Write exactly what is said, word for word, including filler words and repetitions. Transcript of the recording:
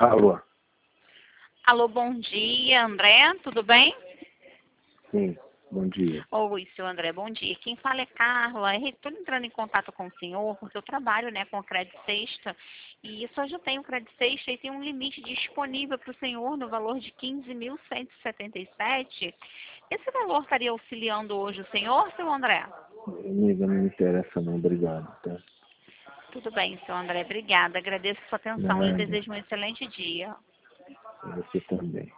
Alô? Alô, bom dia, André, tudo bem? Sim, bom dia. Oi, seu André, bom dia. Quem fala é Carla. Estou entrando em contato com o senhor porque eu trabalho, né, com o Crédito Sexta e só já tenho o Crédito Sexta e tem um limite disponível para o senhor no valor de quinze mil cento e setenta e sete. Esse valor estaria auxiliando hoje o senhor, seu André? Amiga, não me interessa não, obrigado, tá? Tudo bem, seu André, obrigada. Agradeço a sua atenção e Nada, desejo um excelente dia. você também.